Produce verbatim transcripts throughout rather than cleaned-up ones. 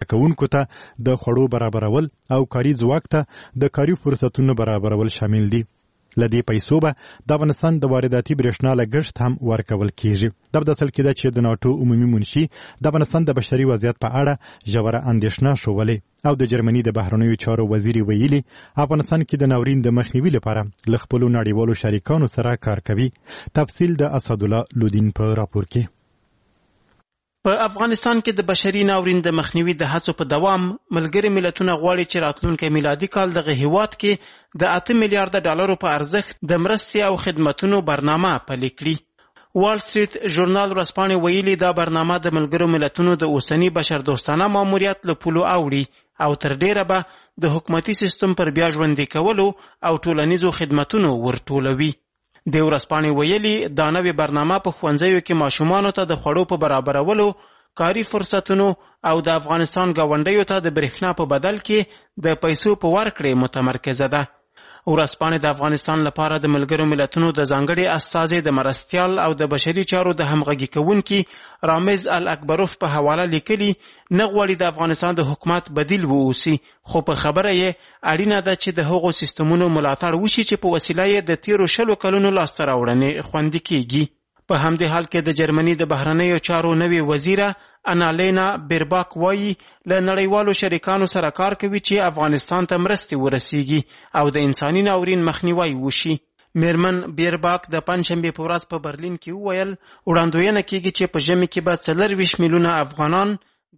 کارکوونکو ته د خوړو برابرول او کاري ځواک ته د کاري فرصتونو برابرول شامل دي. لدې پیسو به د افغانستان د وارداتي برېښنا لګښت هم ورکول کیږي. دا په داسل کې ده چې د ناټو عمومي منشي د افغانستان د بشري وضعیت په اړه ژوره اندېښنه ښولې او د جرمني د بهرنیو چارو وزیر ویلي افغانستان کې د ناورین د مخنیوي لپاره له خپلو نړیوالو شریکانو سره کار کوي. تفصیل د اسدالله لودین په راپور کې. په افغانستان کې د بشري ناورین د مخنیوي د هڅو په دوام ملګري ملتونه غواړي چې راتلونکي میلادي کال دغه هیواد کې د اته میلیارډ ډالرو په ارزښت د مرستې او خدماتو برنامه پلي کړي. وال سټریټ ژورنال ورځپاڼې ویلي دا برنامه د ملګرو ملتونو د اوسني بشردوستانه ماموریت له پولو اوړي او تر ډیره به د حکومتي سیستم پر بیا ژوندي کولو او ټولنیزو خدماتونو ورټولوي. د ورځپاڼې ویلي دا نوې برنامه په ښوونځیو کې ماشومانو ته د خوړو په برابرولو، کاري فرصتونو او د افغانستان ګاونډیو ته د برېښنا په بدل کې د پیسو په ورکړې متمرکزه ده. ورځپاڼې د افغانستان لپاره د ملګرو ملتونو د ځانګړي استازي د مرستیال او د بشري چارو د همغږي کوونکي رامز الاکبروف په حواله لیکلي نه غواړي د افغانستان د حکومت بدیل واوسي، خو په خبره یې اړینه ده چې د هغو سیستمونو ملاتړ وشي چې په وسیله یې د تیرو شلو کلونو لاسته راوړنې خوندي کیږي. په همدې حال کې د جرمني د بهرنیو چارو نوې وزیره انالینا بیرباک وایي له نړیوالو شریکانو سره کار کوي چې افغانستان ته مرستې ورسیږي او د انساني ناورین مخنیوی وشي. میرمن بیرباک د پنجشنبې په ورځ په برلین کې وویل وړاندوینه کیږي چې په ژمي کې به څلرویشت میلیونه افغانان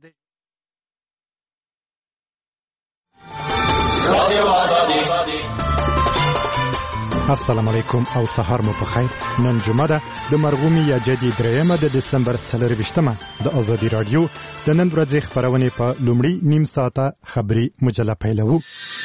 السلام علیکم او سهار مو په خیر. نن جمعه ده د مرغومي یا جدي درېیمه د دسمبر څلرویشتمه د ازادي راډیو د نن ورځې خپرونې په لومړي نیم ساعته خبري مجله پیلوو.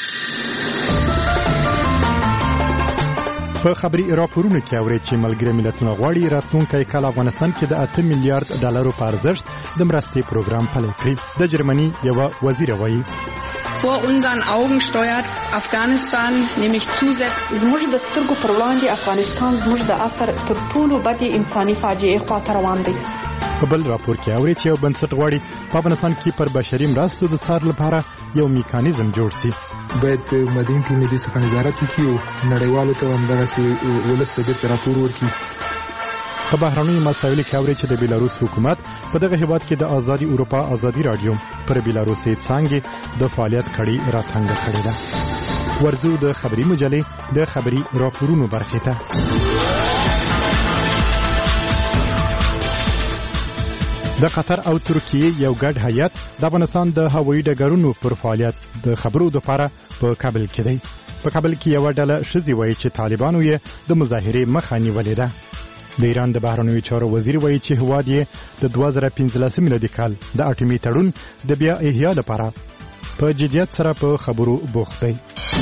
په خبري راپورونو کې اورئ چې ملګري ملتونه غواړي راتلونکی کال افغانستان کې د اته میلیارډ ډالرو په ارزښت د مرستې پروګرام پلی کړي. د جرمني یوه وزیره وایي vor unseren Augen steuert Afghanistan nämlich zusätzlich زموږ د سترګو پر وړاندې افغانستان زموږ د عصر تر ټولو بدې انساني فاجعې خواته روان دی. په بل راپور کې اورئ چې یو بنسټ غواړي په افغانستان کې پر بشري مرستو د څار لپاره یو میکانیزم جوړ شي. باید مدین ټولنیز څخه نظارت وکړي او نړیوالو ته همدغسې ولس ته بیرته راپور ورکړي. په بهرنیو مسایلو کې اورئ چې د بیلاروس حکومت په دغه هیواد کې د ازادي اروپا ازادي راډیو پر بیلاروسي څانګې د فعالیت کړي راتنګ کړي ده. ورځو د خبري مجلې د خبري راپورونو برخې ته. د قطر او ترکیې یو ګډ هیئت د افغانستان د هوایي ډګرونو پر فعالیت د خبرو لپاره په کابل کې دی. په کابل کې یو ډله ښځې وایي چې طالبانو یې د مظاهرې مخه نیولې ده. د ایران د بهرنیو چارو وزیر وایي چې هیواد یې د دوه زره پنځلسم میلادي کال د اټومي تړون د بیا احیا لپاره په جدیت سره په خبرو بوخت دی.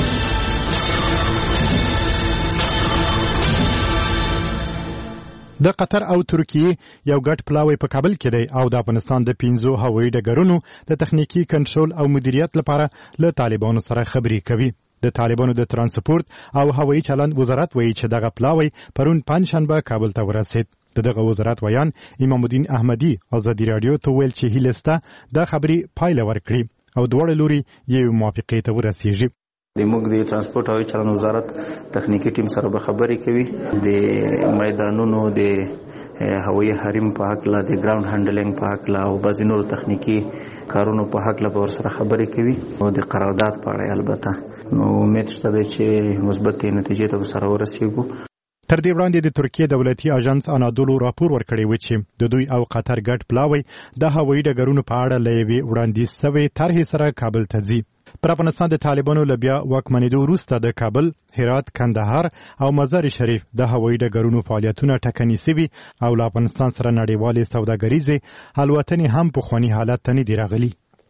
د قطر او ترکیې یو ګډ پلاوی په کابل کې دی او د افغانستان د پنځو هوایي ډګرونو د تخنیکی کنټرول او مدیریت لپاره له طالبانو سره خبرې کوي. د طالبانو د ترانسپورت او هوایي چلند وزارت وایي چې دغه پلاوی پرون پنجشنبه کابل ته ورسید. د دغه وزارت ویان امام الدین احمدي ازادي راډیو ته ویل چې هیله سته د خبرې پایله ورکړي او دواړه لوري یو موافقې ته ورسیږي. د موږ د ترانسپورت او چلند وزارت تخنیکی ټیم سره به خبرې کوي د میدانونو د هوایي حریم په حق لا د ګراوند هانډلینګ په حق لا او بعضې نورو تخنیکی کارونو په حق لا به ورسره خبرې کوي او د قرارداد په اړه البته نو امید شته دی چې مثبتې نتیجې ته به سره ورسیږو. تر دې وړاندې د ترکیې دولتي اژانس انادولو راپور ورکړی و چې د دوی او قطر ګډ پلاوی د هوایي ډګرونو په اړه له یوې وړاندیز شوې طرحې سره کابل ته ځي. پر افغانستان د طالبانو له بیا واکمنېدو وروسته د کابل، هرات، کندهار او مزار شریف د هوایي ډګرونو فعالیتونه ټکني سوي او له افغانستان سره نړیوالې سوداګریزې الوتنې هم پخواني حالت ته نه دي راغلي.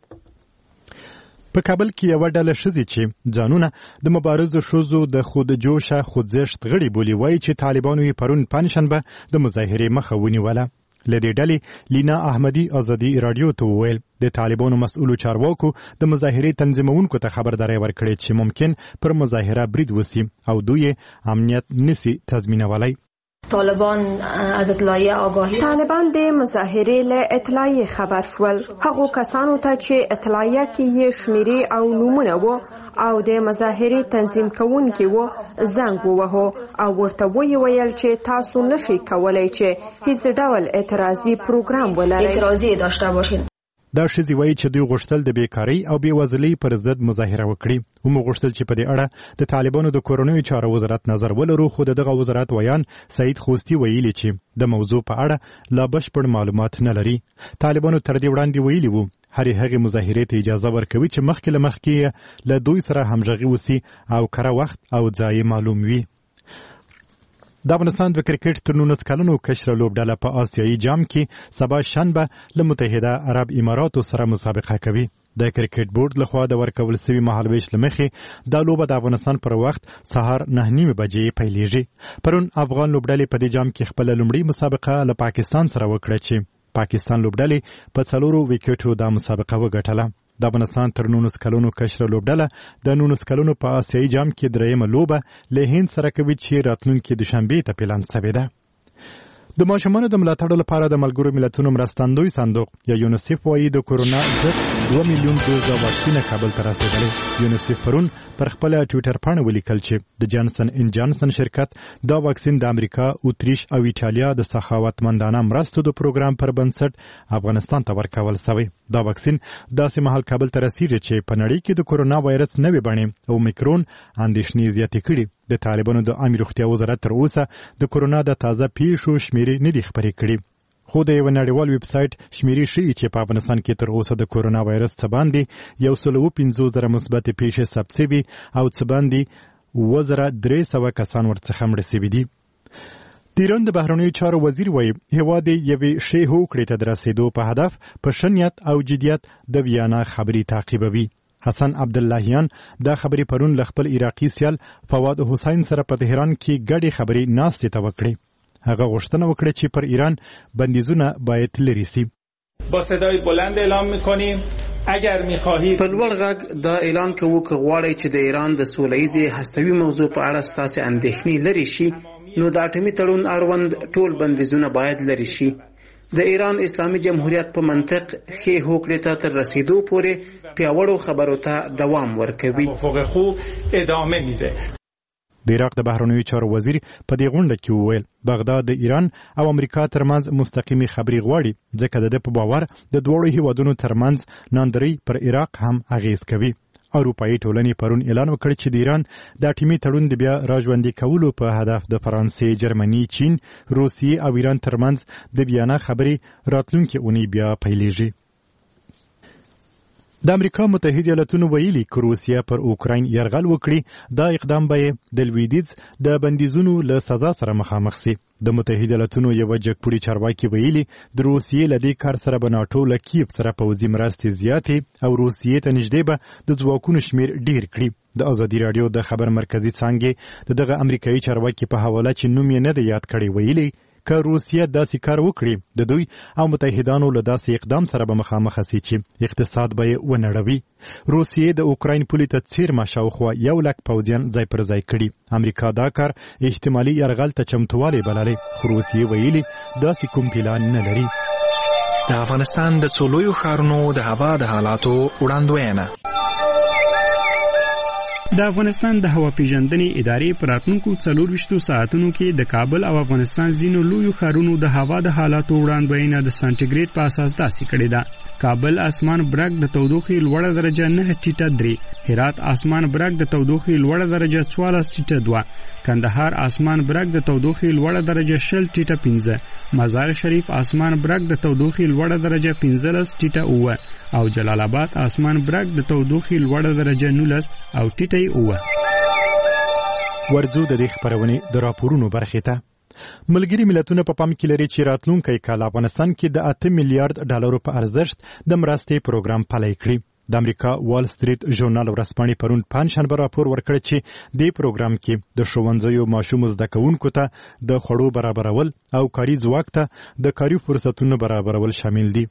په کابل کې یو ډله ښځې چې ځانونه د مبارزو ښځو د خود جوشه خوځښت غړي بولي وایي چې طالبانو یې پرون پنجشنبه د مظاهرې مخه ونیوله. له دې ډلې لینا احمدي ازادي راډیو ته وویل د طالبانو مسؤلو چارواکو د مظاهرې تنظیمونکو ته خبرداری ورکړې چې ممکن پر مظاهره برید وسي او دوی امنیت نسی تضمینولی. طالبان از اطلاعیه آگاهی طالبان د مظاهرې له اطلاعیه خبر شول. هغو کسانو ته چې اطلاعیه کې یې شمیرې او نومونه وو او د مظاهرې تنظیم کوونکي وو زنګ ووهو او ورته ویې ویل چې تاسو نشئ کولی چې هیڅ ډول اعتراضي پروګرام ولرئ. اعتراضی داشته باشین. دا ښځې وایي چې دوی غوښتل د بیکارۍ او بېوزلۍ پر ضد مظاهره وکړي. هم غوښتل چې په دې اړه د طالبانو د کورنیو چارو وزارت نظر ولرو، خو د دغه وزارت ویان سعید خوستي ویلي چې د موضوع په اړه لا بشپړ معلومات نه لري. طالبانو تر دې وړاندې ویلي وو هرې هغې مظاهرې ته اجازه ورکوي چې مخکې له مخکې له دوی سره همغږي وسي او کره وخت او ځای معلوم وي. د افغانستان د کرکټ تر نولس کلنو کشره لوبډله په آسیایي جام کې سبا شنبه له متحده عرب اماراتو سره مسابقه کوي. د کرکټ بورډ لخوا د ورکول سوي مهالویش له مخې دا لوبه د افغانستان پر وخت سهار نه نیمې بجې پیلیږي. پرون افغان لوبډلې په دې جام کې خپله لومړۍ مسابقه له پاکستان سره وکړه چې پاکستان لوبډلې په څلورو ویکټو دا مسابقه وګټله. د افغانستان تر نولس کلونو کشره لوبډله د نولس کلونو په آسیایي جام کې درېیمه لوبه له هند سره کوي چې راتلونکي دوشنبې ته پلان شوې ده. د ماشومانو د ملاتړ لپاره د ملګرو ملتونو مرستندوی صندوق یا یونیسف وايي د کورونا ضد دوه میلیون دوزه واکسینه کابل ته رسېدلې. یونیسف پرون پر خپل ټویټر پاڼه ولیکل چې د جانسن ان جانسن شرکت دا واکسین د امریکا، اتریش او ایټالیا د سخاوتمندانه مرستو د پروګرام پر بنسټ افغانستان ته ورکول شوی. دا واکسین داسې مهال کابل ته رسیږي چې په نړۍ کې د کورونا وایرس نوې بڼې او میکرون اندېښنې زیاتې کړي. د طالبانو د عامه روغتیا وزارت تر اوسه د کورونا د تازه پیښو شمیرې نه دي خبرې کړي. خو د یو نړیوال ویب سایټ شمیرې ښیي چې په افغانستان کې تر اوسه د کورونا وایرس څخه باندې یو سل او پنځوس زره مثبت پیښې ثبت شوي او څه باندې اووه زره درې سوه کسان ورڅخه مړه شوي دي. د ایران د بهرنیو چارو وزیر وایي هېواد یې یوې ښې هوکړې ته د رسېدو په هدف په ښه نیت او جدیت د ویانا خبرې تعقیبوي. حسن عبداللهیان دا خبرې پرون له خپل عراقي سیال فواد حسین سره په تهران کې ګډې خبرې ناستې ته وکړې. هغه غوښتنه وکړه چې پر ایران بندیزونه باید لرې سي. با صدای بلند اعلام می‌کنیم اگر می‌خواهید په لوړ غږ دا اعلان کوو که غواړئ چې د ایران د سوله‌ییزې هستوي موضوع په اړه ستاسې اندېښنې لرې شي نو د اټومي تړون اړوند ټول بندیزونه باید لرې شي. د ایران اسلامي جمهوریت په منطق ښې هوکړې ته تر رسیدو پورې پیاوړو خبرو ته دوام ورکوي. توافق خوب ادامه میده. د عراق د بهرنیو چارو وزیر په دې غونډه کې وویل بغداد د ایران او امریکا ترمنځ مستقیمي خبرې غواړي ځکه د ده په باور د دواړو هیوادونو ترمنځ ناندرۍ پر عراق هم اغیز کوي. اروپایي ټولنې پرون اعلان وکړ چې د ایران د اټومي تړون د بیا راژوندي کولو په هدف د فرانسې، جرمني، چین، روسیې او ایران ترمنځ د ویانا خبرې راتلونکې اونۍ بیا پیلیږي. د امریکا متحده ایالاتونو ویلي که روسیه پر اوکراین یرغل وکړي دا اقدام به د لویدیځ د بندیزونو له سزا سره مخامخ سي. د متحده ایالاتونو یوه جګپوړي چارواکي ویلي د روسیې له دې کار سره به ناټو له کیف سره پوځي مرستې زیاتې او روسیې ته نږدې به د ځواکونو شمیر ډیر کړي. د ازادي راډیو د خبر مرکزي څانګې د دغه امریکایي چارواکي په حواله چې نوم یې نه دی یاد کړی ویلي که روسیه داسې کار وکړي د دوی او متحدانو له داسې اقدام سره به مخامخ سي چې اقتصاد به یې ونړوي. روسیې د اوکراین پولې ته څیرمه شاوخوا یو لک پوځیان ځای پر ځای کړي. امریکا دا کار احتمالي یرغل ته چمتووالی بللی خو روسیې ویلي داسې کوم پلان نه لري. د افغانستان د څو لویو ښارونو د هوا د حالاتو وړاندوینه. د افغانستان د هوا پیژندنې ادارې په راتلونکو څلورویشتو ساعتونو کې د کابل او افغانستان ځینو لویو ښارونو د هوا د حالاتو وړاندوینه د سانټیګریډ په اساس داسې کړې ده. کابل اسمان برګ د تودوخې لوړه درجه نه ټیټه درې، هرات اسمان برګ د تودوخې لوړه درجه څوارلس ټیټه دوه، کندهار اسمان برګ د تودوخې لوړه درجه شل ټیټه پنځه، مزار شریف اسمان برګ د تودوخې لوړه درجه پنځلس ټیټه اووه او جلال آباد اسمان برګ د تودوخې لوړه درجه نولس او ټیټه اووه. ورځو د دې خبرونې د راپورونو برخې ته. ملګري ملتونه په پام کې لري چې راتلونکی کال افغانستان کې د اته میلیارډ ډالرو په ارزښت د مرستې پروګرام پلی کړي. د امریکا وال سټریټ ژورنال ورځپاڼې پرون پنجشنبه راپور ورکړ چې دې پروګرام کې د ښوونځیو ماشومو زده کوونکو ته د خوړو برابرول او کاري ځواک ته د کاري فرصتونو برابرول شامل دي.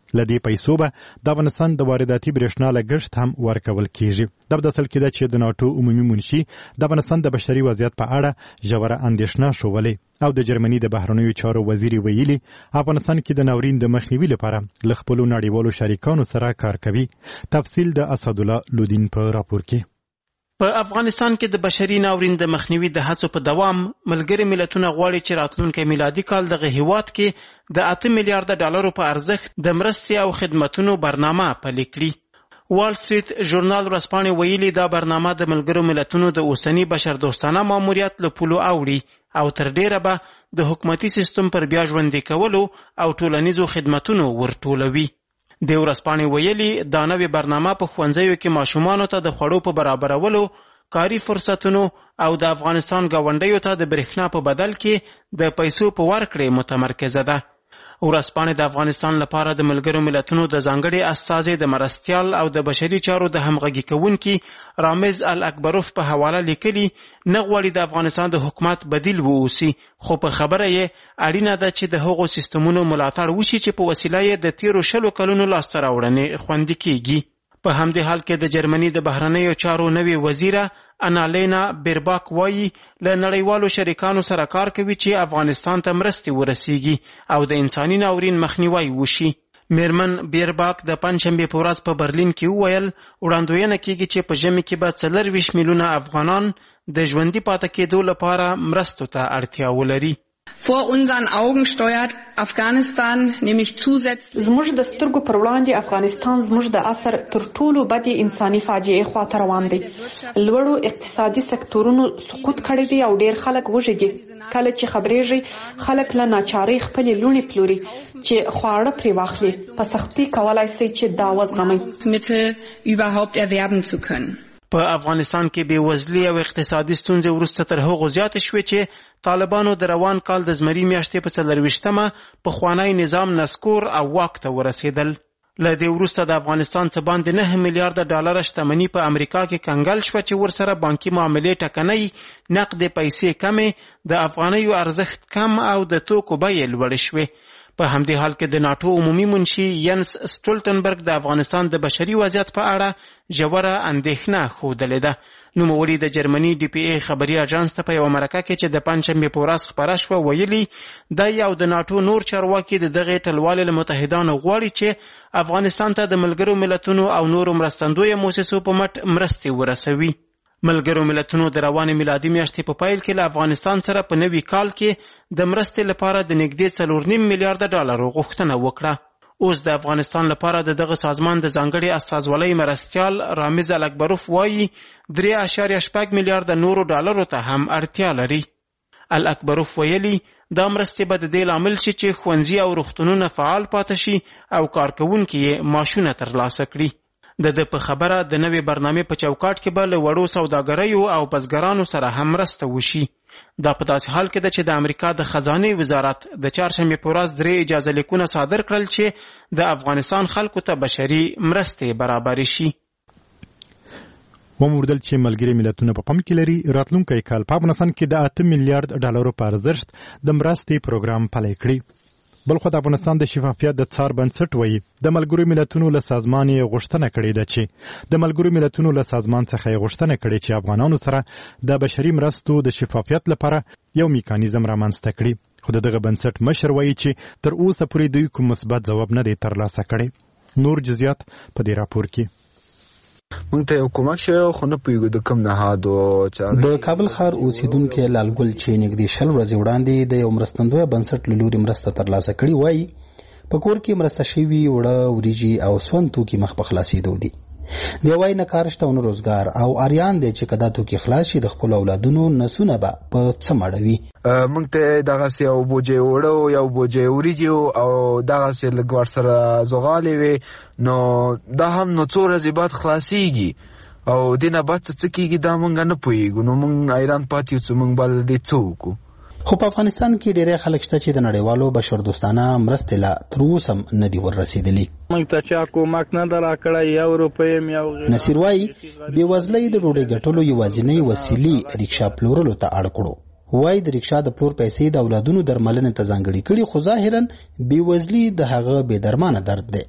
لدې پیسو به د افغانستان د وارداتي برېښنا لګښت هم ورکول کیږي. دا په داسل کې ده چې د ناټو عمومي منشي د افغانستان د بشري وضعیت په اړه ژوره اندېښنه ښودلې او د جرمني د بهرنیو چارو وزیر ویلي افغانستان کې د ناورین د مخنیوي لپاره له خپلو نړیوالو شریکانو سره کار کوي. تفصیل د اسدالله لودین په راپور کې. په افغانستان کې د بشري ناورین د مخنیوي د هڅو په دوام ملګري ملتونه غواړي چې راتلونکي میلادي کال دغه هیواد کې د اته میلیارډ ډالرو په ارزښت د مرستې او خدماتو برنامه پلي کړي. وال سټریټ ژورنال ورځپاڼې ویلي دا برنامه د ملګرو ملتونو د اوسني بشردوستانه ماموریت له پولو اوړي او تر ډیره به د حکومتي سیستم پر بیا ژوندي کولو او ټولنیزو خدماتو ورټولوي. د ورځپاڼې ویلي دا نوې برنامه په ښوونځیو کې ماشومانو ته د خوړو په برابرولو، کاري فرصتونو او د افغانستان ګاونډیو ته د برېښنا په بدل کې د پیسو په ورکړې متمرکزه ده. ورځپاڼې د افغانستان لپاره د ملګرو ملتونو د ځانګړي استازي د مرستیال او د بشري چارو د همغږي کوونکي رامز الاکبروف په حواله لیکلي نه غواړي د افغانستان د حکومت بدیل ووسی، خو په خبره یې اړینه ده چې د هغو سیستمونو ملاتړ وشي چې په وسیله یې د تیرو شلو کلونو لاسته راوړنې خوندي کیږي. په همدې حال کې د جرمني د بهرنیو چارو نوې وزیره انالینا بیرباک وایي له نړیوالو شریکانو سره کار کوي چې افغانستان ته مرستې ورسیږي او د انساني ناورین مخنیوی وشي. میرمن بیرباک د پنجشنبې په ورځ په برلین کې وویل وړاندوینه کیږي چې په ژمي کې به څلرویشت میلیونه افغانان د ژوندي پاتې کېدو لپاره مرستو ته اړتیا ولري. Vor unseren Augen steuert Afghanistan nämlich zusätzlich زموږ د سترګو پر وړاندې افغانستان زموږ د عصر تر ټولو بدې انساني فاجعې خواته روان دی. لوړو اقتصادي سکتورونو سقوط کړی دی او ډیر خلک وږي دي. کله چې خبرېږي خلک له ناچارۍ خپلې لوڼې پلوري چې خواړه پرې واخلي. په سختۍ کولای شي چې دا وزغمي. Mittel überhaupt erwerben zu können. په افغانستان کې بېوزلي او اقتصادي ستونزې وروسته تر هغو زیاتې شوې چې طالبانو د روان کال د زمري میاشتې په څلرویشتمه پخوانی نظام نسکور او واک ته ورسېدل. له دې وروسته د افغانستان څه باندې نه میلیارډه ډالره شتمني په امریکا کې کنګل شوه چې ورسره بانکي معاملې ټکنۍ، نقدې پیسې کمې، د افغانیو ارزښت کم او د توکو بیې لوړې شوې. په همدې حال کې د ناټو عمومي منشي ینس سټولټنبرګ د افغانستان د بشري وضعیت په اړه ژوره اندېښنه ښودلې ده. نوموړي د جرمني ډي پی ای خبري اژانس ته په یوه مرکه کې چې د پنجشنبې په ورځ خپره شوه ویلي دی او د ناټو نور چارواکي د دغې ټلوالې له متحدانو غواړي چې افغانستان ته د ملګرو ملتونو او نورو مرستندویه موسسو په مټ مرستې ورسوي. ملګرو ملتونو د روانې میلادي میاشتې په پیل کې له افغانستان سره په نوي کال کې د مرستې لپاره د نږدې څلور نیم میلیارډه ډالرو غوښتنه وکړه. اوس د افغانستان لپاره د دغه سازمان د ځانګړي استازولۍ مرستیال رامز الاکبروف وایي درې اعشاریه شپږ میلیارډه نورو ډالرو ته هم اړتیا لري. الاکبروف ویلي دا مرستې به د دې لامل شي چې ښوونځي او روغتونونه فعال پاتې شي او کارکوونکي یې معاشونه ترلاسه کړي. د ده په خبره د نوې برنامې په چوکاټ کې به له وړو سوداګریو او بزګرانو سره هم مرسته وشي. دا په داسې حال کې ده چې د امریکا د خزانې وزارت د چهارشنبې په ورځ درې اجازه لیکونه صادر کړل چې د افغانستان خلکو ته بشري مرستې برابرې شي. وموردل چې ملګري ملتونه په پام کې لري راتلونکی کال په افغانستان کې د اته میلیارډ ډالرو په ارزښت د مرستې پروګرام پلی کړي. بلخو د افغانستان د شفافیت د څار بنسټ وایي د ملګرو ملتونو له سازمان یې غوښتنه کړې ده چې د ملګرو ملتونو له سازمان څخه یې غوښتنه کړې چې افغانانو سره د بشري مرستو د شفافیت لپاره یو میکانیزم رامنځته کړي. خو دغه بنسټ مشر وایي چې تر اوسه پورې دوی کوم مثبت ځواب نه دی ترلاسه کړی. نور جزئیات په دې راپور کې. مونږ ته یو کومک شوی خو نه پوهېږو د کوم نهادو. د کابل ښار اوسېدونکی لالګل چې نږدې شل ورځې وړاندې د یو مرستندویه بنسټ له لوري مرسته ترلاسه کړې وایي په کور کې مرسته شوي وړه وریجې او سون توکي مخ په خلاصېدو دي. دی وایي نه کار شته او نه روزګار او اریان دی چې که دا توکي خلاص شي د خپلو اولادونو نسونه به په څه مړوي. مونږ ته دغسې یو بوجۍ وړه یو بوجۍ وریجې او دغسې لږ ورسره زغالې وې نو دا هم نو څو ورځې بعد خلاصېږي او دې نه بعد څه کېږي دا مونږ نه پوهېږو. نو مونږ حیران پاتې یو چې مونږ به له دې څه وکړو. خو په افغانستان کې ډېری خلک شته چې د نړیوالو بشردوستانه مرستې لا تر اوسه هم نه دي وررسېدلي. موږ ته چا کومک نه ده راکړی، یو روپۍ هم یو غیر. نصیر وایي بېوزلۍ د ډوډۍ ګټلو یوازینۍ وسیلې رکشا پلورلو ته اړ کړو. وایي د رکشا د پلور پیسې د اولادونو درملنې ته ځانګړې کړي خو ظاهرا بېوزلي د هغه بې درمانه درد دی.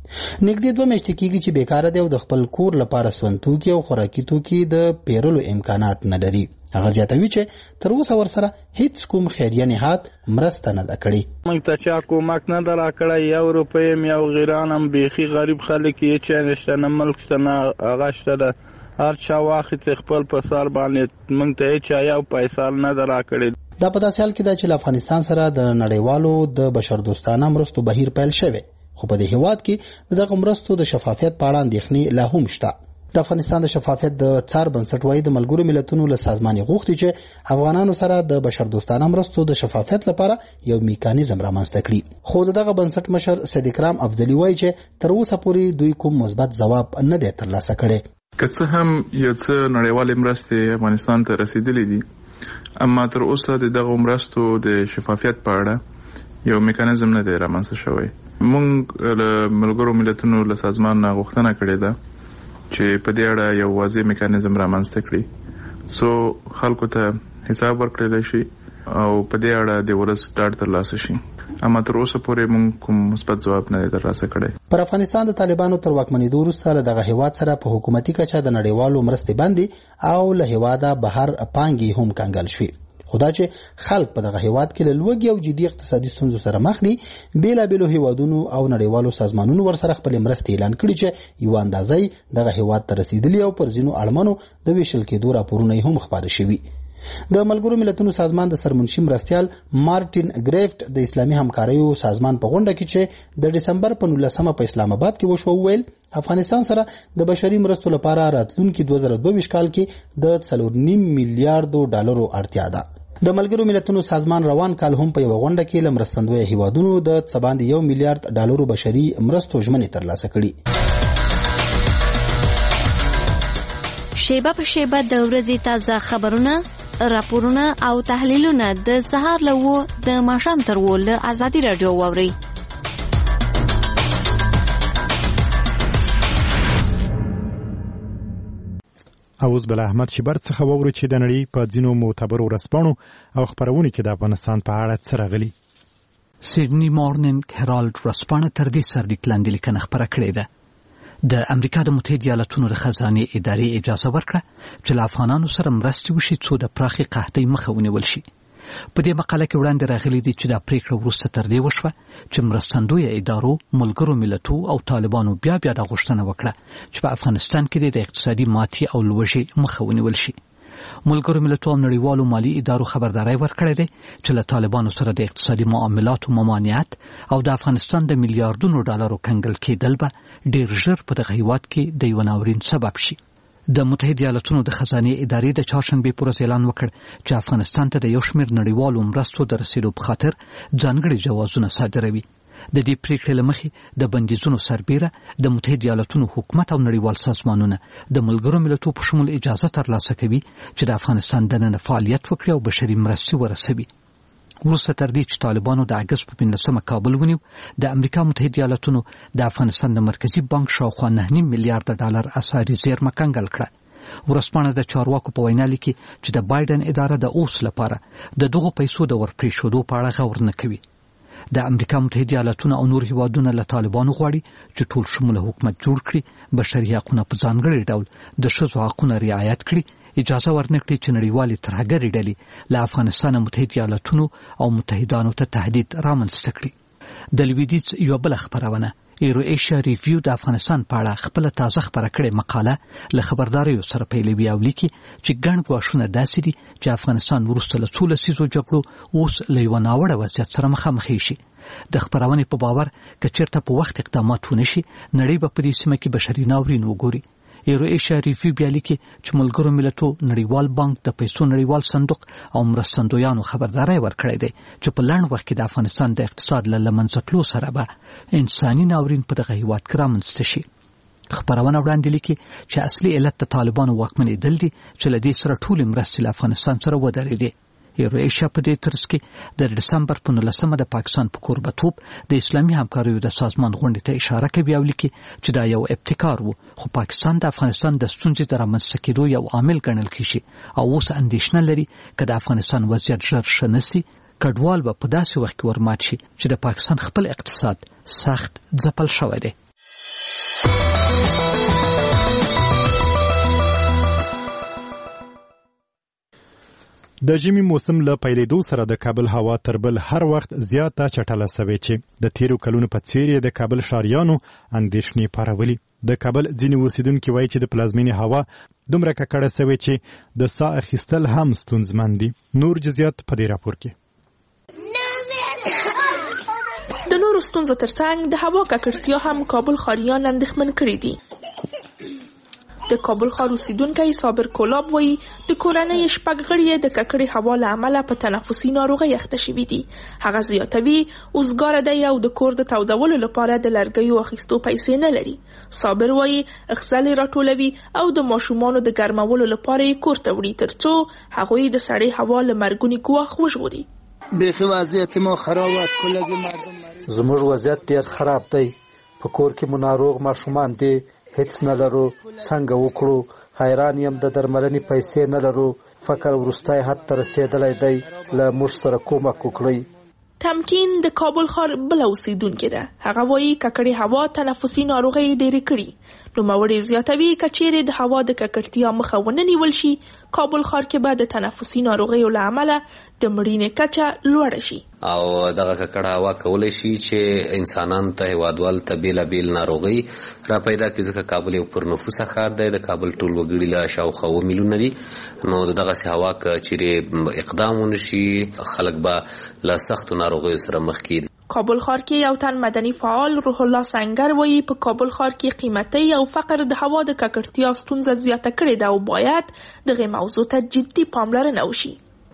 نږدې دوه میاشتې کېږي چې بیکاره دی او د خپل کور لپاره سون توکي او خوراکي توکي د پیرلو امکانات نه لري. هغه زیاتوي چې تر اوسه ورسره هیڅ کوم خیریه نهاد مرسته نه ده کړې. موږ ته چا کومک نه ده راکړی، یو روپۍ م یو غیران هم بیخي غریب خلک یې چا نشته، نه ملک شته نه هغه شته ده. هر چا واخیست خپل په سر باندې، موږ ته هیچا یو پیسه نه ده راکړې. دا په داسې حال کې ده چې له افغانستان سره د نړیوالو د بشردوستانه مرستو بهیر پیل شوی، خو په دې هیواد کې د دغه مرستو د شفافیت په اړه اندېښنې لا هم شته. د افغانستان د شفافیت د څار بنسټ وايي د ملګرو ملتونو له سازمان غوښتي چې افغانانو سره د بشردوستانه مرستو د شفافیت لپاره یو میکانیزم رامنځته کړي، خو دغه بنسټ مشر صدیق رام افضلی وايي چې تر اوسه پورې دوی کوم مثبت ځواب نه دی ترلاسه کړی. که څه هم یو څه نړیوالې مرستې افغانستان ته رسیدلې دي، اما تر اوسه د دغه مرستو د شفافیت په اړه یو میکانیزم نه دی رامنځته شوی. موږ له ملګرو ملتونو له سازمان نه غوښتنه کړې ده چې په دې اړه یو واضح میکانیزم رامنځته کړي سو خلکو ته حساب ورکړل شي او په دې اړه د ولس ډاډ ترلاسه شي. اما تر اوسه پورې موږ کوم مثبت ځواب نه دی ترلاسه کړی. پر افغانستان د طالبانو تر واکمنېدو وروسته له دغه هیواد سره په حکومتي کچه د نړیوالو مرستې بندي او له هیواده بهر پانګې هم کنګل شوې. خدا چې خلک په دغه هیواد کې له لوږې او جدي اقتصادي ستونزو سره مخ دي، بیلابیلو هیوادونو او نړیوالو سازمانونو ورسره خپل مرستې اعلان کړي چې یو اندازې دغه هیواد ته رسیدلي او پر ځینو اړمنو د ویشل کېدو راپورونه هم خپاره شوي. د ملګرو ملتونو سازمان د سرمنشي مرستیال مارټین ګریفټ د اسلامي همکاریو سازمان په غونډه کې چې د دسمبر په نولسمه په اسلام آباد کې وشو ویل افغانستان سره د بشري مرستو لپاره راتلونکي دوه زره دوه ویشت کال کې د څلور نیم میلیارډو ډالرو اړتیا ده. د ملګرو ملتونو سازمان روان کال هم په یو غونډه کې له مرستندوی هیوادونو د څه باندې یو میلیارډ ډالرو بشري مرستو ژمنې ترلاسه کړي. شیبه په شیبه د ورځې تازه خبرونه، راپورونه او تحلیلونه د سهار له وو د ماښام تر وو له ازادي رادیو واورئ. اوس بل احمد شبر څخه ووري چې د نړۍ په ځینو معتبرو ورځپاڼو او خبرونو کې د افغانستان په اړه څه راغلي. سیډني مورنینګ هرالډ ورځپاڼه تر دې سرلیک لاندې لیکنه خپره کړې ده. د امریکا د متحده ایالاتونو د خزانې ادارې اجازه ورکړه چې له افغانانو سره مرستې وشي څو د پراخې قحطۍ مخه ونیول شي. په دې مقاله کې وړاندې راغلي دي چې دا پریکړه وروسته تر دې وشوه چې مرستندویه ادارو، ملګرو ملتو او طالبانو بیا بیا دا غوښتنه وکړه چې په افغانستان کې د اقتصادي ماتې او لوږې مخه ونیول شي. ملګرو ملتو او نړیوالو مالي ادارو خبرداري ورکړې ده چې له طالبانو سره د اقتصادي معاملاتو ممانعت او د افغانستان د میلیارډونو ډالرو کنګل کېدل به ډیر ژر په دغه هیواد کې د یو ناورین سبب شي. د متحده ایالاتونو د خزانې ادارې د چهارشنبې پر ورځ اعلان وکړ چې افغانستان ته د یو شمېر نړیوالو مرستو د رسیدو په خاطر ځانګړي جوازونه صادروي. د دې پریکړې له مخې د بندیزونو سربیره د متحده ایالاتونو حکومت او نړیوال سازمانونه د ملګرو ملتونو په شمول اجازه ترلاسه کوي چې د افغانستان دننه فعالیت وکړي او بشري مرستې ورسوي. وروسته تر دې چې طالبانو د اګست په پنځلسمه کابل ونیو، د امریکا متحده ایالاتونو د افغانستان د مرکزی بانک شاوخوا نه نیم میلیارډ ډالر اسعاري زیرمه کنګل کړه. ورځپاڼه د چارواکو په وینا لیکي چې د بایدن اداره د اوس لپاره د دغو پیسو د ورپریښودو په اړه غور نه کوي. د امریکا متحده ایالاتونو او نور هیوادونه له طالبانو غواړي چې ټول شموله حکومت جوړ کړي، بشري حقوقونه په ځانګړي ډول د ښځو حقوقونه رعایت کړي، اجازه ورنکړي چې نړیوالې ترهګرې ډلې له افغانستان متحده ایالاتونو او متحدانو ته تهدید رامنځته کړي. د لویدیځ یو بل خبرونه ایرو ایشیا ریویو د افغانستان په اړه خپل تازه خبره کړې مقاله له خبرداریو سره پیلوي او لیکي چې ګڼ ګواښونه داسې دي چې افغانستان وروسته له څو لسیزو جګړو اوس له یوه ناوړه وضعیت سره مخامخ شي. د خبرونې په باور که چېرته په وخت اقدامات ونه شي، نړۍ به په دې سیمه کې بشري ناورین وګوري. ایرو ایشیا ریویو بیا لیکي چې ملګرو ملتو، نړیوال بانک، د پیسو نړیوال صندوق او مرستندویانو خبرداري ورکړې ده چې په لنډ وخت کې د افغانستان د اقتصاد له لمنځه تلو سره به انساني ناورین په دغه هیواد کې رامنځته شي. خبرونه وړاندې لیکي چې اصلي علت د طالبانو واکمنېدل دي چې له دې سره ټولې مرستې له افغانستان سره ودرېدې. ایرو ایشیا په دې ترڅ کې د دسمبر په نولسمه د پاکستان په کوربتوب د اسلامي همکاریو د سازمان غونډې ته اشاره کوي او لیکي چې دا یو ابتکار و، خو پاکستان د افغانستان د ستونزې د رامنځته کېدو یو عامل ګڼل کېږي او اوس اندېښنه لري که د افغانستان وضعیت ژر ښه نه سي، کډوال به په داسې وخت کې ورمات شي چې د پاکستان خپل اقتصاد سخت ځپل شوی دی. د ژمي موسم له پیلېدو سره د کابل هوا تر بل هر وخت زیاته چټله سوې چې د تیرو کلونو په څېر د کابل ښاریانو اندېښنې پارولي. د کابل ځینې اوسیدونکي وایي چې د پلازمینې هوا دومره ککړه سوې چې د ساه اخیستل هم ستونزمن دي. نور جزیات په دې راپور کې. د نورو ستونزو ترڅنګ د هوا ککړتیا هم کابل ښاریان اندېښمن کړي دي. د کابل ښار اوسیدونکی صابر کولاب وایي د کورنۍ شپږ غړي د ککړې هوا له امله په تنفسي ناروغۍ اخته شوي دي. هغه زیاتوي اوسګاره دی او د کور د تودولو لپاره د لرګیو اخیستو پیسې نه لري. صابر وایي اخزل راټولوي او د ماشومانو د ګرمولو لپاره یې کور ته وړي ترڅو هغوی د سړې هوا له مرګوني ګواښ وژغوري. بیخي وضعیت ما خرابات کلګي مردم زموږ وضعیت ډېر خراب دی. په کور کې مو ناروغ ماشومان دي، هیڅ نه لرو، څنګه وکړو؟ حیران یم، د درملنې پیسې نه لرو. فقر وروستی حد ته رسېدلی دی، له موږ سره کومک وکړئ. تمکین د کابل ښار بله اوسیدونکې ده. هغه وایي ککړې هوا تنفسي ناروغۍ ډېرې کړي. نوموړې زیاتوي که چیرې د هوا د ککړتیا مخه ونه نیول شي، کابل ښار کې به د تنفسي ناروغیو له امله د مړینې کچه لوړه شي. او دغه ککړه هوا کولی شي چې انسانانو ته هیوادوالو ته بېلابېل ناروغۍ را پیدا کړي، ځکه کابل یو پرنفوسه ښار دی. د کابل ټول وګړي له شاوخوا اوه میلیونه دي. نو د دغسې هوا که چیرې اقدام ونه شي، خلک به له سختو ناروغیو سره مخ کېږي. کابل ښار کې یو تن مدني فعال روح الله سنگر وایي په کابل ښار کې قیمتي او فقر د هوا د ککړتیا ستونزه زیاته کړې ده او باید دغه موضوع ته جدي پاملرنه وشي.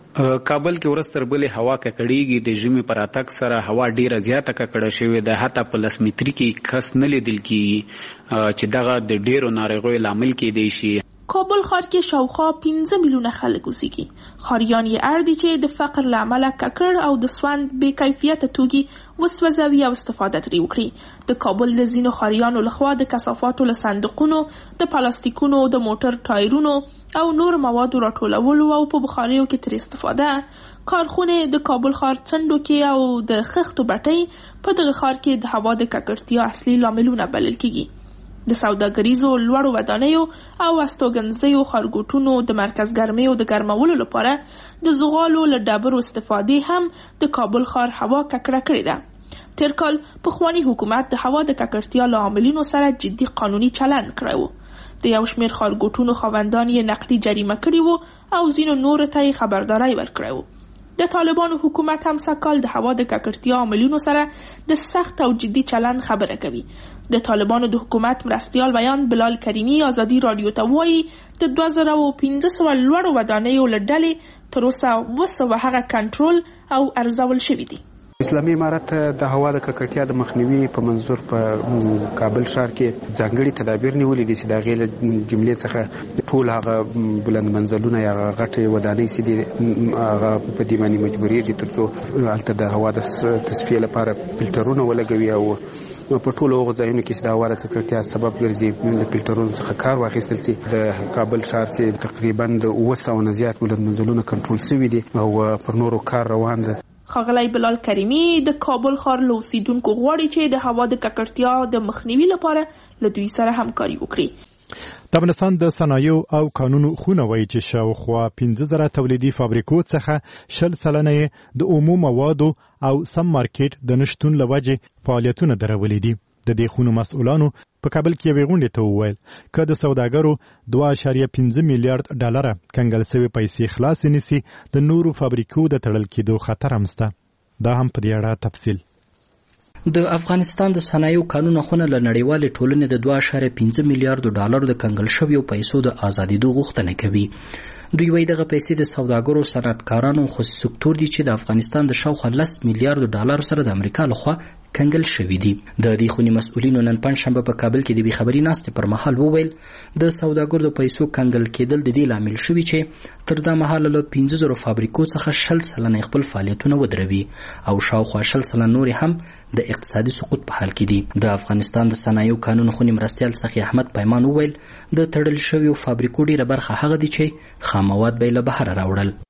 کابل کې ورځ تر بلې هوا ککړېږي. د ژمي پر راتګ سره هوا ډیره زیاته ککړه شوې ده. حتی په لس متري کې کس نه لیدل کېږي چې دغه د ډیرو ناروغیو لامل کېدی شي. کابل ښار کې شاوخوا پنځه میلیونه خلک اوسېږي. ښاریان یې اړ دي چې د فقر له امله ککړ او د سوند بې کیفیته توکي وسوځوي او استفاده ترې وکړي. د کابل د ځینو ښاریانو لخوا د کثافاتو له صندوقونو، د پلاستیکونو، د موټر ټایرونو او نور موادو راټولولو او په بخاریو کې ترې استفاده کارخونې د کابل ښار څنډو کې او د خښتو بټۍ په دغه ښار کې د هوا د ککړتیا اصلي لاملونه بلل کېږي. د سوداګریزو لوړو ودانیو او استوګنځیو ښارګوټونو د مرکز ګرمیو د ګرمولو لپاره د زغالو له ډبرو استفادې هم د کابل ښار هوا ککړه کړې ده. تیر کال پخواني حکومت د هوا د ککړتیا له عاملینو سره جدي قانوني چلند کړی و. د یو شمېر ښارګوټونو خاوندان یې نقدي جریمه کړي وو او ځینو نورو ته یې خبرداری ورکړی و. د طالبانو حکومت هم سږکال د هوا د ککړتیا عاملینو سره د سخت او جدي چلند خبره کوي. د طالبانو د حکومت مرستیال بیان بلال کریمي ازادي رادیو ته وایي د دوه زره او پنځه سوه لوړو ودانیو له ډلې تر اوسه اوه سوه هغه کنټرول او ارزول شوي دي. اسلامي امارت د هوا د ککړتیا د مخنیوي په منظور په کابل ښار کې ځانګړي تدابیر نیولي دي چې د هغې له جملې څخه ټول هغه بلند منزلونه یا هغه غټې ودانۍ چې دي هغه په دې باندې مجبورېږي تر څو هلته د هوا د تصفیې لپاره فلټرونه ولګوي او په ټولو هغو ځایونو کې چې د هوا د ککړتیا سبب ګرځي له فلټرونو څخه کار واخیستل شي. د کابل ښار چې تقریبا د اوه سوه نه زیات بلند منزلونه کنټرول شوي دي او پر نورو کار روان ده. ښاغلی بلال کریمي د کابل ښار له اوسیدونکو غواړي چې د هوا د ککړتیا د مخنیوي لپاره له دوی سره همکاري وکړي. د افغانستان د صنایعو او کانونو خونه وایي چې شاوخوا پنځه زره تولیدي فابریکو څخه شل سلنه د عمومي موادو او سم مارکیټ د نشتون له وجې فعالیتونه درولي دي. د دې خونو مسؤلانو په کابل کې یوې غونډې ته وویل که د سوداګرو دوه اعشاریه پنځه میلیارډ ډالره کنګل شوې پیسې خلاصې نیسي د نورو فابریکو د تړل کېدو خطر هم شته. دا هم په دې اړه تفصیل. د افغانستان د صنایعو کانونو خونه له نړیوالې ټولنې د دوه اعشاریه پنځه میلیارډو ډالرو د کنګل شویو پیسو د ازادېدو غوښتنه کوي. دوی وایي دغه پیسې د سوداګرو، صنعتکارانو، خصوصي سکتور دي چې د افغانستان د شاوخوا لس میلیارډو ډالرو سره د امریکا لخوا کنګل شوي دي. د دې خونې مسؤلینو نن پنجشنبه په کابل کې د بېخبري ناستې پر مهال وویل د سوداګرو د پیسو کنګل کېدل د دې لامل شوي چې تر دا مهاله له پنځه زرو فابریکو څخه شل سلنه خپل فعالیتونه ودروي او شاوخوا شل سلنه نورې هم د اقتصادي سقوط په حال کې دي. د افغانستان د صنایعو کانونو خونې مرستیال سخي احمد پیمان وویل د تړل شویو فابریکو ډیره برخه هغه دي چې خام مواد به له بهره راوړل.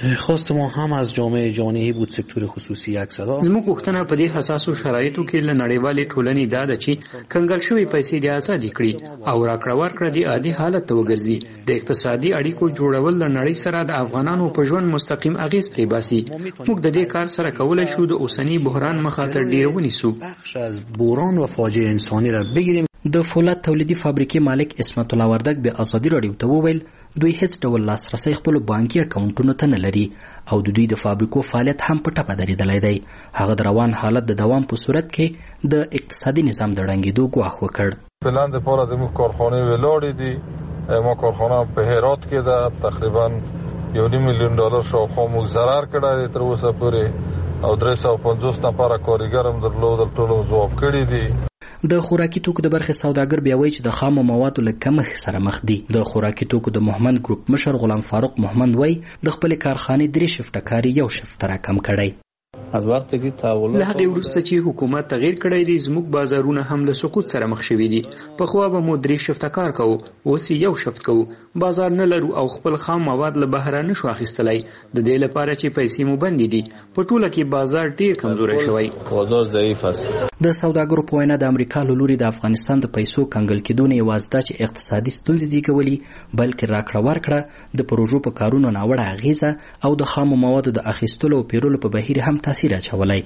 خواست ما هم از جامعه جهانی بود سکتور خصوصی یک صدا. زموږ غوښتنه په دې حساسو شرایطو کې له نړیوالې ټولنې دا ده چې کنګل شوی پیسې د ازادي کړي او راکړه ورکړه د عادي حالت ته وګرځي. د اقتصادي اړیکو جوړول له نړۍ سره د افغانانو په ژوند مستقیم اغیز پرې باسي. موږ د دې کار سره کولای شو د اوسنی بحران مخاطر ډیر ونیسو. بخش از بحران و فاجعه انسانی را بگیریم. د فولاد تولیدي فابریکې مالک اسمت الله وردګ به ازادي راډیو ته وویل دوی هیڅ ډول لاسرسي خپل بانکي اکاونټونو ته نه لري او د دوی د فابریکو فعالیت هم په ټپه درېدلی دی. هغه د روان حالت د دوام په صورت کې د اقتصادي نظام د ړنګېدو ګواښ وکړ. فعلا دپاره زموږ کارخانې ولاړې دي. ما کارخانه په هرات کې ده، تقریبا یو نیم میلیون ډالر شاوخوا موږ ضرر کړی دی تر اوسه پورې او درې سوه پنځوس نفره کارګر هم درلودل، ټولو ځواب کړي دي. د خوراکي توکو د برخې سوداګر بیا وایي چې د خامو موادو له کمښت سره مخ دي. د خوراکي توکو د محمد ګروپ مشر غلام فاروق محمد وایي د خپلې کارخانې درې شفټه کاري یو شفټ راکم کړی. از وقتی که تحول له هغې وروسته چې حکومت تغییر کړی دی زموږ بازارونه هم له سقوط سره مخ شوي دي. پخوا به مو درې شفته کار کوو، اوس یو شفت کوو. بازار نه لرو او خپل خام مواد له بهره نشو اخیستلی، د دې لپاره چې پیسې مو بندې دي. په ټوله کې بازار ډیر کمزوری شوی. بازار ضعیف است. د سوداګرو په وینا د امریکا له لوري د افغانستان د پیسو کنګل کېدو نه یوازې دا چې اقتصادي ستونزې زیږولي بلکې راکړه ورکړه د پروژو په کارونو ناوړه اغیزه او د خامو موادو د اخیستلو او پیرلو په بهیر هم تاثیر اچولی.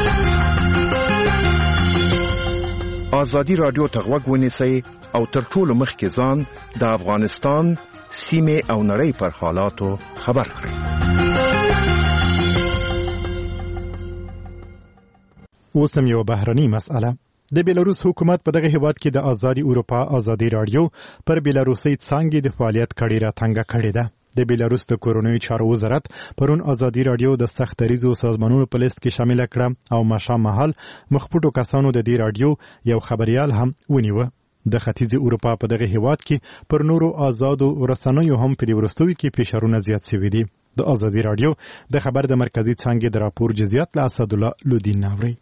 ازادي رادیو ته غوږ ونیسئ او تر ټولو مخکې ځان د افغانستان سیمې او نړۍ پر حالاتو خبر کړئ. اوس هم یو بهرني مسأله. د بیلاروس حکومت په دغه هیواد کې د آزادي اروپا آزادي رادیو پر بیلاروسي څانګې د فعالیت کړي را تنګه کړې ده. د بیلاروس د کورونوي چارو وزارت پرون آزادي رادیو د سخت دریزو سازمانونو په لیست کې شامل کړه او ماښام مهال مخپوټو کسانو د دې رادیو یو خبريال هم ونیوه. د ختیځې اروپا په دغه هیواد کې پر نورو آزادو رسنیو هم په وروستیو کې فشارونه زیات شوي دي. د آزادي رادیو د خبر د مرکزی څانګې د راپور جزئیات له اسد الله لودین ناوري.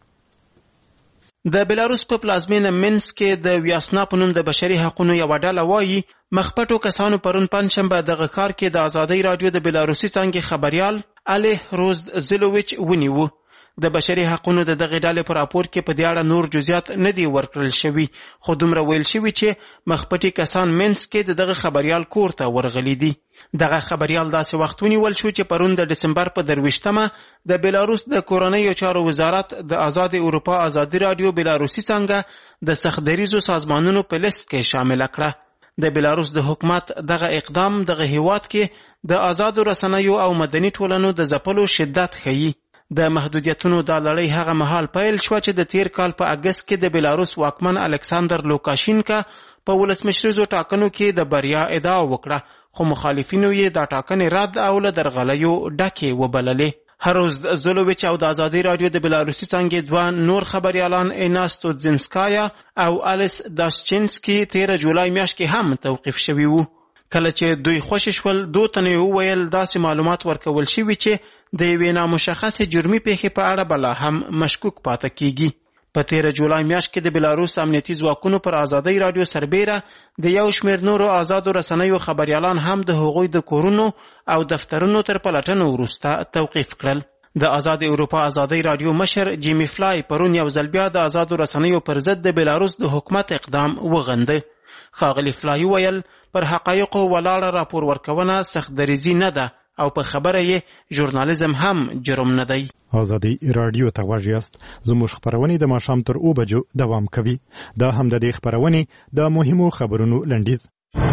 د بیلاروس په پلازمینه مینسک کې د ویاسنا په نوم د بشري حقوقو یو ډله وایي مخپټو کسانو پرون پنځشنبه دغه کار کې د آزادۍ رادیو د بیلاروسي څانګې خبريال الی روز زلوویچ ونیو. د بشري حقوقو د دغه ډلې په راپور کې په دې اړه نور جزئیات نه دی ورکړل شوی، خو دومره ویل شوی چې مخپټي کسان مینسک کې دغه خبريال کور ته ورغلي دي. دغه خبريال داسې وخت ونیول شو چې پرون د دسمبر په درویشتمه د بیلاروس د کورنیو چارو وزارت د آزاد اروپا آزادي رادیو بیلاروسي څنګه د سخت دریزو سازمانونو په لیست کې شامل کړه. د بیلاروس د حکومت دغه اقدام دغه هیواد کې د آزادو رسنیو او مدني ټولنو د ځپلو شدت ښيي. د محدودیتونو د لړۍ هغه مهال پیل شو چې د تیر کال په اگست کې د بیلاروس واکمن الکساندر لوکاشینکا په ولسمشریزو ټاکنو کې د بریا ادعا وکړه، خو مخالفینو یې دا ټاکنې رد او له درغلیو ډکې وبللې. هروز زلوویچ او د آزادي رادیو د بیلاروسي څنګه دوه نور خبريالان ایناستو زینسکایا او الیس داشچینسکی تیر جولای میاشت کې هم توقیف شوي وو. کله چې دوی خوشی شول دوه تنه وویل داسې معلومات ورکول شوي چې د یوې نامشخصې جرمي پیښې په اړه بلا هم مشکوک پاتې کیږي. په تیر جولای میاشت کې د بیلاروس امنیتي ځواکونو پر آزادۍ رادیو سربېره د یو شمېر نورو آزادو رسنیو خبريالان هم د هغوی د کورونو او دفترونو تر پلټنو وروسته توقیف کړل. د آزاد اروپا آزادۍ رادیو مشر جیمی فلای پرون یو ځل بیا د آزادو رسنیو پر ضد د بیلاروس د حکومت اقدام وغنده. ښاغلي فلای ویل پر حقایقو ولاړه راپور ورکونه سخت دریزي نه ده او په خبره یې ژورنالیزم هم جرم نه دی. آزادي رادیو ته غوږ یاست. زموږ خبرونه د ماښام تر اوه بجو دوام کوي. دا هم د دې خبرونه د مهمو خبرونو لنډیز.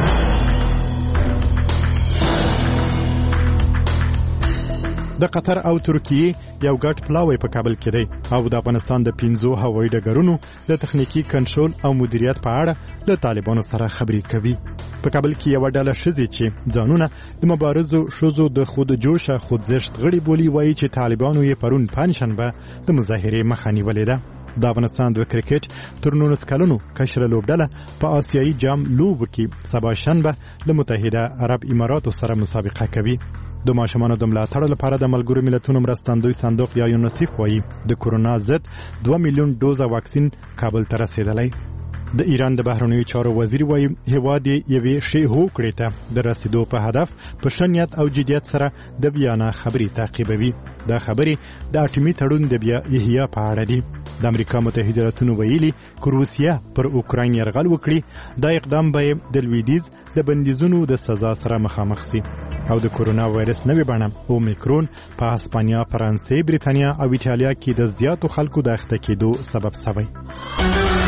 د قطر او ترکیه یو ګډ پلاوی په کابل کې دی او د افغانستان د پنځو هوایي ډګرونو د تخنیکی کنټرول او مدیریت په اړه له طالبانو سره خبرې کوي. په کابل کې یو ډله ښځې چې ځانونه د مبارزو ښځو د خود جوشه خوځښت غړي بولي وایي چې طالبانو یې پرون پنځشنبه د مظاهرې مخه نیولې ده. د افغانستان د کرکټ تر نولس کلونو کشره لوبډله په آسیایي جام لوبو کې سبا شنبه د متحده عرب اماراتو سره مسابقه کوي. د ماشومانو د ملاتړ لپاره د ملګرو ملتونو مرستندوی صندوق یا یونیسف وایي د کورونا ضد دوه میلیون ډوزه واکسین کابل ته رسیدلی. د ایران د بهرنیو چارو وزیر وايي هیواد یوې شی هوکړې ته د رسیدو په هدف په شنیت او جدیت سره د بیانه خبري تعقیبوي. دا خبري د اټومي تړون د بیا احیا په اړه دي. د امریکا متحده ایالاتونو ویلي که روسیه پر اوکراین یرغل وکړي دا اقدام به د لویدیځ د بندیزونو د سزا سره مخامخ سي او د کورونا وایرس نوې بڼه اومیکرون په هسپانیا، فرانسې، بریتانیا او ایټالیا کې د زیاتو خلکو د اخته کېدو سبب شوی.